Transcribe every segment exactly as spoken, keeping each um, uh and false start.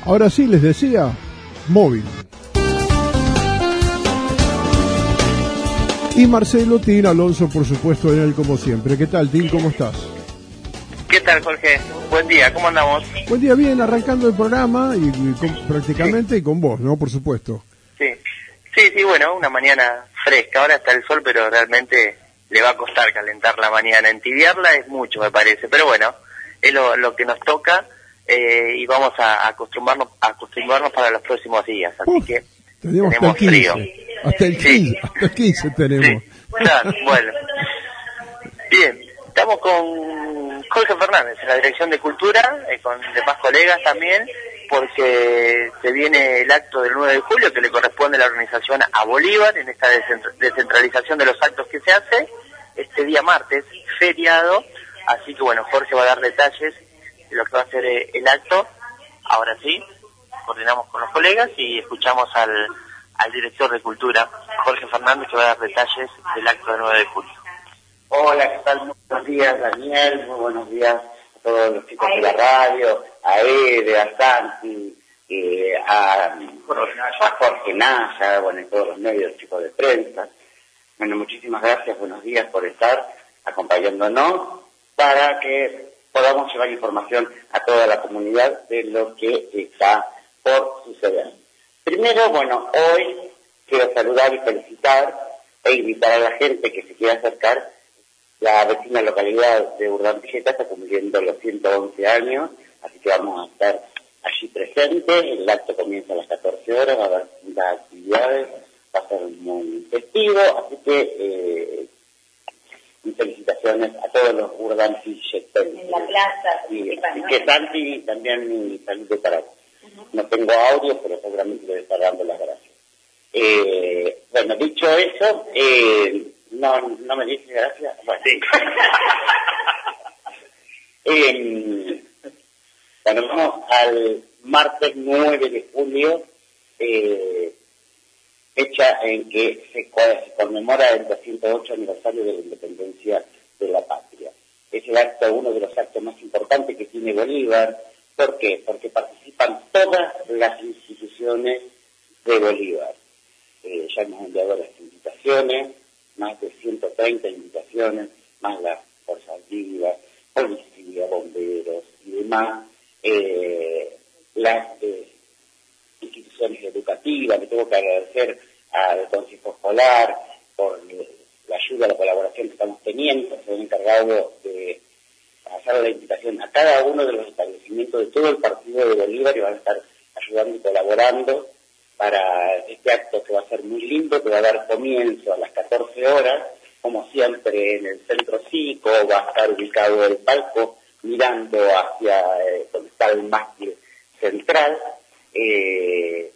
Ahora sí, les decía, móvil. Y Marcelo Tin Alonso, por supuesto, en él como siempre. ¿Qué tal, Tin? ¿Cómo estás? ¿Qué tal, Jorge? Buen día, ¿cómo andamos? Buen día, bien, arrancando el programa y, y con, prácticamente sí. Y con vos, ¿no? Por supuesto. Sí, sí, sí, bueno, una mañana fresca. Ahora está el sol, pero realmente le va a costar calentar la mañana. Entibiarla es mucho, me parece, pero bueno, es lo, lo que nos toca eh, y vamos a acostumbrarnos, a acostumbrarnos para los próximos días. Así Uf, que tenemos, tenemos hasta el quince, frío. Hasta el quince, Sí. hasta el quince tenemos. Sí, claro, bueno. Bien, estamos con Jorge Fernández en la Dirección de Cultura, eh, con demás colegas también, porque se viene el acto del nueve de julio que le corresponde a la organización a Bolívar en esta descentralización de los actos que se hace, este día martes, feriado, así que bueno, Jorge va a dar detalles de lo que va a ser eh, el acto. Ahora sí, coordinamos con los colegas y escuchamos al, al director de Cultura, Jorge Fernández, que va a dar detalles del acto del nueve de julio. Hola, ¿qué tal? Muy buenos días, Daniel, muy buenos días a todos los chicos de la radio, a Ede, a Santi, eh, a, a Jorge Naya, bueno, y todos los medios, chicos de prensa. Bueno, muchísimas gracias, buenos días por estar acompañándonos para que podamos llevar información a toda la comunidad de lo que está por suceder. Primero, bueno, hoy quiero saludar y felicitar e invitar a la gente que se quiera acercar. La vecina localidad de Urdampilleta está cumpliendo los ciento once años, así que vamos a estar allí presentes. El acto comienza a las catorce horas, va a haber distintas actividades, va a ser muy festivo, así que eh, mis felicitaciones a todos los urdampilletenses. En la plaza. Y, y que Santi también mi saludo para vos. Uh-huh. No tengo audio, pero seguramente le estar dando las gracias. Eh, bueno, dicho eso, eh, No, no me dice gracias. Bueno, sí. eh, bueno, vamos al martes nueve de julio, eh, fecha en que se, se conmemora el doscientos ocho aniversario de la independencia de la patria. Es el acto, uno de los actos más importantes que tiene Bolívar. ¿Por qué? Porque participan todas las instituciones de Bolívar. Eh, ya hemos enviado las invitaciones, más de ciento treinta invitaciones, más las fuerzas vivas, policía, bomberos y demás, eh, las eh, instituciones educativas. Le tengo que agradecer al Consejo Escolar por la ayuda, la colaboración que estamos teniendo. Se han encargado de hacer la invitación a cada uno de los establecimientos de todo el partido de Bolívar y van a estar ayudando y colaborando para este acto que va a ser muy lindo, que va a dar comienzo a las catorce horas, como siempre en el centro cívico. Va a estar ubicado el palco mirando hacia eh, donde está el mástil central, eh,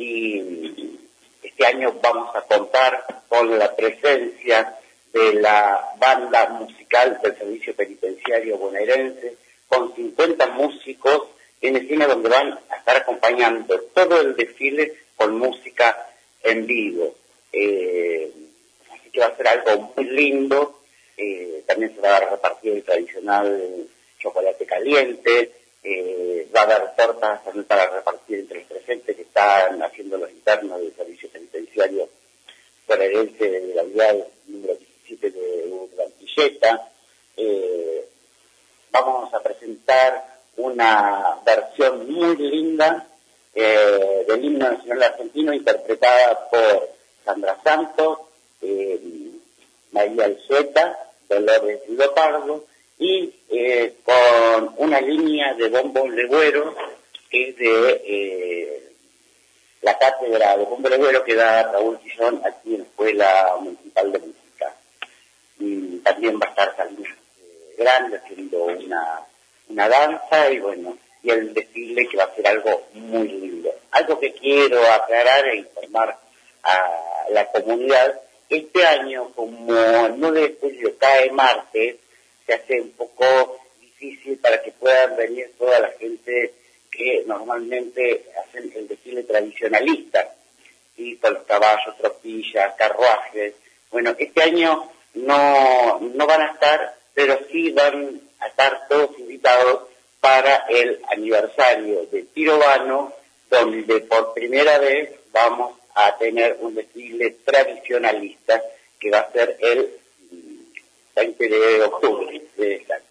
y este año vamos a contar con la presencia de la banda musical del Servicio Penitenciario Bonaerense, con cincuenta músicos en escena, donde van a estar acompañando todo el desfile con música en vivo. Eh, así que va a ser algo muy lindo. Eh, también se va a repartir el tradicional chocolate caliente, eh, va a haber tortas también para repartir entre los presentes que están haciendo los internos del Servicio Penitenciario Bonaerense de la unidad número diecisiete de Urdampilleta. Eh, vamos a presentar una versión muy linda eh, del himno nacional argentino, interpretada por Sandra Santos, eh, María Alzueta, Dolores Leopardo, y eh, con una línea de bombos legüeros que es de eh, la cátedra de bombo legüero que da Raúl Quillón aquí en la Escuela Municipal de Música. Y también va a estar Salinas eh, Grande haciendo una, una danza, y bueno, y el desfile, que va a ser algo muy lindo. Algo que quiero aclarar e informar a la comunidad: este año, como el nueve de julio cae martes, se hace un poco difícil para que puedan venir toda la gente que normalmente hacen el desfile tradicionalista, y con los caballos, tropillas, carruajes. Bueno, este año no, no van a estar, pero sí van a estar todos invitados para el aniversario de Tiro Vano donde por primera vez vamos a tener un desfile tradicionalista que va a ser el veinte de octubre. Exacto.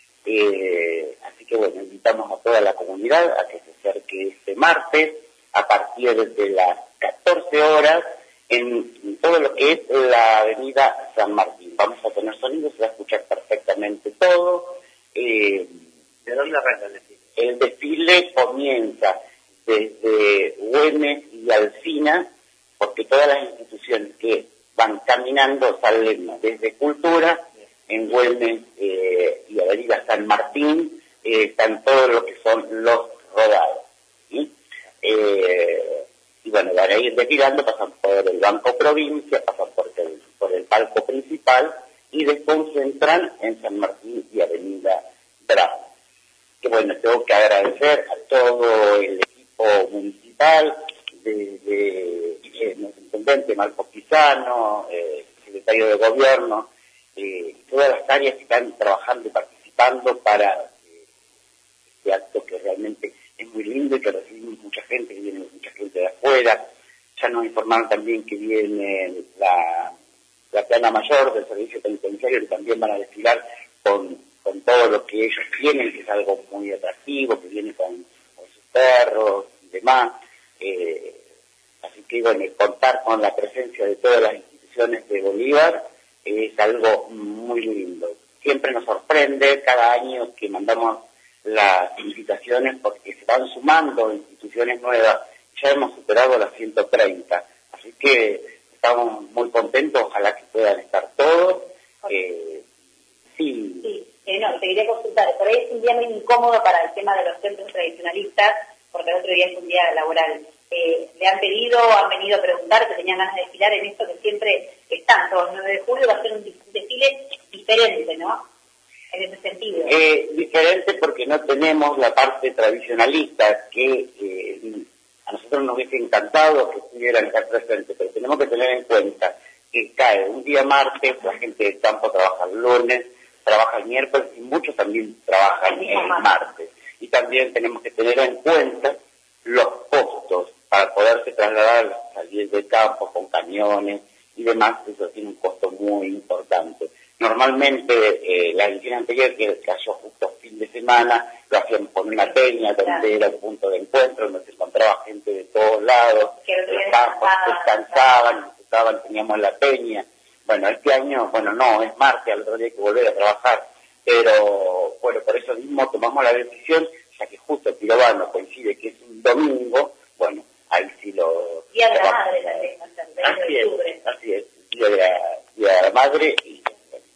Eh, así que bueno, invitamos a toda la comunidad a que se acerque este martes a partir de las catorce horas en todo lo que es la avenida San Martín. Vamos a tener sonido, se va a escuchar perfectamente todo. Eh, ¿De dónde arranca el desfile? El desfile comienza desde Güemes y Alsina, porque todas las instituciones que van caminando salen desde Cultura, en Güemes eh, y Avenida San Martín, eh, están todo lo que son los rodados. ¿Sí? Eh, y bueno, van a ir desfilando, pasan por el Banco Provincia, pasan por el, por el palco principal y desconcentran en San Martín y Avenida Bravo. Que bueno, tengo que agradecer a todo el equipo municipal, de, de, de nuestro intendente Marco Pisano, eh, secretario de Gobierno, eh, todas las áreas que están trabajando y participando para eh, este acto que realmente es muy lindo y que recibimos mucha gente, que viene mucha gente de afuera. Ya nos informaron también que viene la, la plana mayor del servicio penitenciario, que también van a desfilar con, con todo lo que ellos tienen, que es algo muy atractivo, que viene con, con sus perros y demás. Eh, así que bueno, contar con la presencia de todas las instituciones de Bolívar es algo muy lindo. Siempre nos sorprende cada año que mandamos las invitaciones porque se van sumando instituciones nuevas. Ya hemos superado las ciento treinta, así que estamos muy contentos, ojalá que puedan estar todos. Eh, sí. Sí, eh, no, te quería consultar, por ahí es un día muy incómodo para el tema de los centros tradicionalistas, porque el otro día es un día laboral. Eh, ¿Le han pedido o han venido a preguntar que tenían ganas de desfilar en esto que siempre están? Todos el nueve de julio va a ser un desfile diferente, ¿no? En ese sentido. Eh, diferente porque no tenemos la parte tradicionalista que eh, a nosotros nos hubiese encantado que estuvieran acá presentes, pero tenemos que tener en cuenta que cae un día martes, la gente del campo trabaja el lunes, trabaja el miércoles y muchos también trabajan el, el martes. Y también tenemos que tener en cuenta los costos para poderse trasladar, salir del campo con camiones y demás, eso tiene un costo muy importante. Normalmente, eh, la edición anterior, que cayó justo fin de semana, lo hacían con una peña, donde era un punto de encuentro, donde se encontraba gente de todos lados, los campos descansaban, estaban, teníamos la peña. Bueno, este año, bueno, no, es martes, al otro día hay que volver a trabajar, pero bueno, por eso mismo tomamos la decisión, ya que justo el Pirobano coincide que es un domingo, bueno, ahí sí lo... Día de la Madre también, así es, así es, Día de la, día de la Madre y,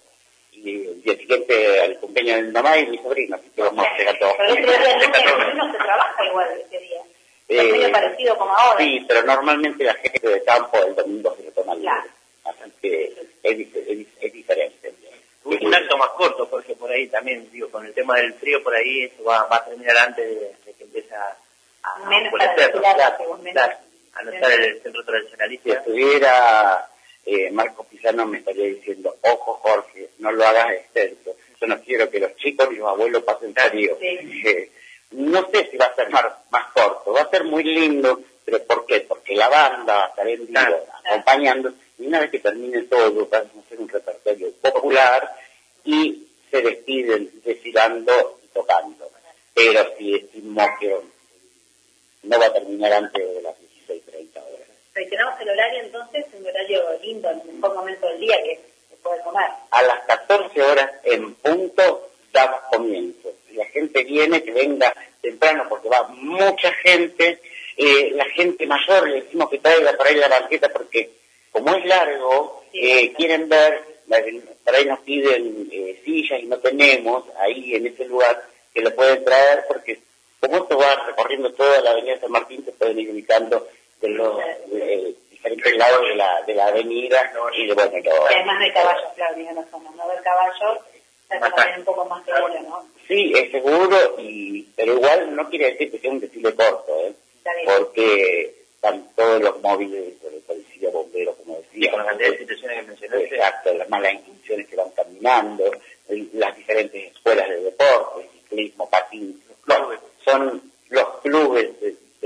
y el día siguiente al cumpleaños de mi mamá y mi sobrino, así que vamos a llegar todos. Pero el otro día no se trabaja igual ese día, es eh, medio parecido como ahora. Sí, pero normalmente la gente de campo el domingo se lo toma libre, claro. Así que es, es, es diferente. Un, un acto más corto, porque por ahí también, digo, con el tema del frío, por ahí eso va, va a terminar antes de, de que empiece a... a menos para claro, claro, a no estar el centro tradicionalista. Si estuviera eh, Marco Pisano me estaría diciendo, ojo Jorge, no lo hagas extenso, yo no quiero que los chicos y los abuelos pasen frío. Sí. Eh, no sé si va a ser más, más corto, va a ser muy lindo, pero ¿por qué? Porque la banda va a estar en vivo, claro, acompañando, y una vez que termine todo, vamos a hacer un repertorio popular y se despiden desfilando y tocando. Pero si decimos que no va a terminar antes de las dieciséis treinta horas. Reiteramos el horario entonces, un horario lindo, en el mejor momento del día que se puede tomar. A las catorce horas en punto damos comienzo. Si la gente viene, que venga temprano porque va mucha gente. Eh, la gente mayor le decimos que traiga por ahí la banqueta porque como es largo, sí, eh, quieren ver, por ahí nos piden eh, sillas y no tenemos ahí en ese lugar que lo pueden traer porque como esto va recorriendo toda la avenida San Martín, se pueden ir ubicando de los de diferentes lados de la de la avenida y de bueno, lo, y además no hay caballos, claro, en la zona, no haber caballos es también un poco más seguro, ¿no? Sí, es seguro, y pero igual no quiere decir que sea un desfile corto, ¿eh? Porque están todos los móviles de policía, bomberos, como decía. Y con las cantidad de instituciones que mencionaste. Exacto, las malas instituciones que van caminando, las diferentes escuelas de deporte, ciclismo, patín, los, son los clubes de, de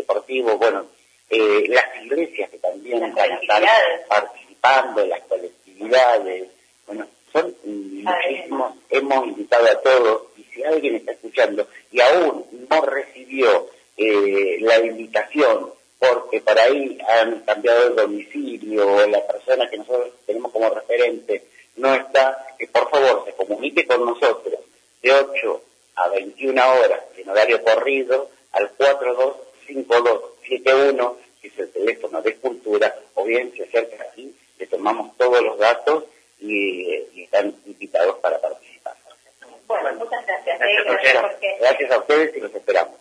deportivos, bueno, eh, las iglesias que también las van a estar participando, las colectividades, bueno, son muchísimos, hemos invitado a todos, y si alguien está escuchando y aún no recibió eh, la invitación, porque por ahí han cambiado de domicilio, o la persona que nosotros tenemos como referente no está, que por favor se comunique con nosotros de ocho a veintiuna horas en horario corrido al cuatro dos cinco dos siete uno, que es el teléfono de Cultura, o bien se acerca aquí, le tomamos todos los datos y, y están invitados para participar. Bueno, muchas gracias. Gracias, gracias, porque... gracias a ustedes y los esperamos.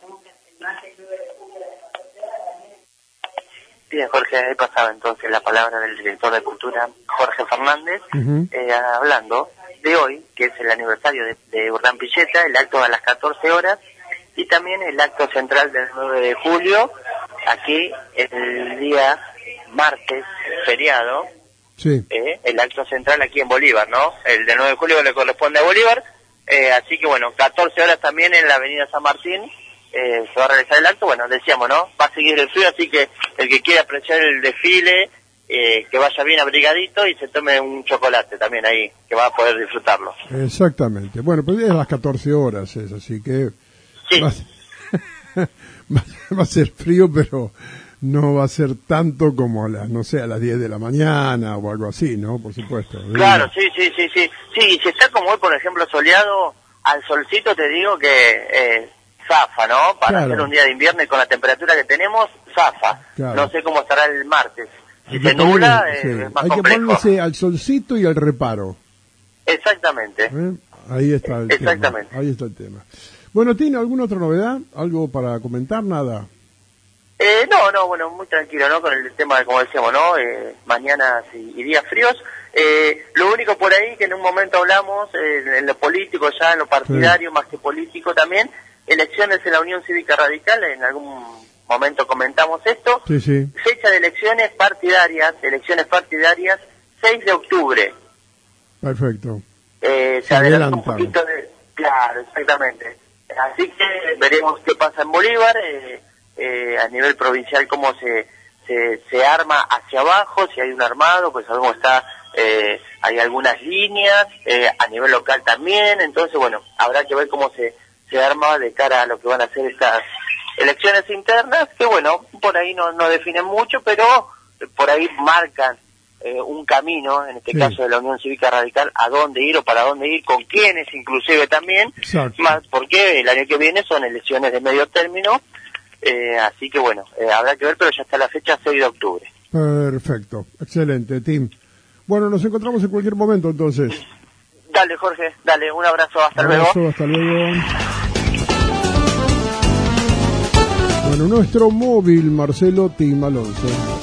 Bien, Jorge, ahí pasaba entonces la palabra del director de Cultura, Jorge Fernández, Uh-huh. eh, hablando de hoy, que es el aniversario de, de Urdampilleta, el acto a las catorce horas, y también el acto central del nueve de julio, aquí el día martes, feriado, Sí. eh, el acto central aquí en Bolívar, ¿no? El del nueve de julio le corresponde a Bolívar, eh, así que bueno, catorce horas también en la avenida San Martín, eh, se va a realizar el acto, bueno, decíamos, ¿no? Va a seguir el frío, así que el que quiera apreciar el desfile, eh, que vaya bien abrigadito y se tome un chocolate también ahí, que va a poder disfrutarlo. Exactamente. Bueno, pues es a las catorce horas, es así que Sí. va a, ser, va a ser frío, pero no va a ser tanto como a las, no sé, a las diez de la mañana o algo así, ¿no? Por supuesto. Claro, sí, sí, sí, sí. Sí, y si está como hoy, por ejemplo, soleado, al solcito te digo que eh, zafa, ¿no? Para Claro. hacer un día de invierno y con la temperatura que tenemos, zafa. Claro. No sé cómo estará el martes. Si Hay se que ponerle- nubla, eh, sí, es más hay que complejo. ponerse al solcito y al reparo. Exactamente. ¿eh? Ahí está el Exactamente. tema. Ahí está el tema. Bueno, ¿tiene alguna otra novedad? ¿Algo para comentar? Nada. Eh, no, no, bueno, muy tranquilo, ¿no? Con el tema, de, como decíamos, ¿no? Eh, mañanas y, y días fríos. Eh, lo único por ahí que en un momento hablamos, eh, en lo político ya, en lo partidario, sí. Más que político también, elecciones en la Unión Cívica Radical, en algún momento comentamos esto. Sí, sí. Fecha de elecciones partidarias, elecciones partidarias, seis de octubre. Perfecto. Eh, se, se adelanta un adelantan. poquito de... Claro, exactamente. Así que veremos qué pasa en Bolívar, eh, eh, a nivel provincial cómo se, se se arma hacia abajo, si hay un armado, pues algo está, eh, hay algunas líneas, eh, a nivel local también, entonces bueno, habrá que ver cómo se, se arma de cara a lo que van a ser estas elecciones internas, que bueno, por ahí no, no definen mucho, pero por ahí marcan eh, un camino, en este sí. caso de la Unión Cívica Radical, a dónde ir o para dónde ir, con quiénes inclusive también, Exacto. más porque el año que viene son elecciones de medio término, eh, así que bueno, eh, habrá que ver, pero ya está la fecha seis de octubre. Perfecto, excelente, Tim. Bueno, nos encontramos en cualquier momento entonces. Dale, Jorge, dale, un abrazo, hasta abrazo, luego. Hasta luego. Bueno, nuestro móvil, Marcelo Tim Alonso.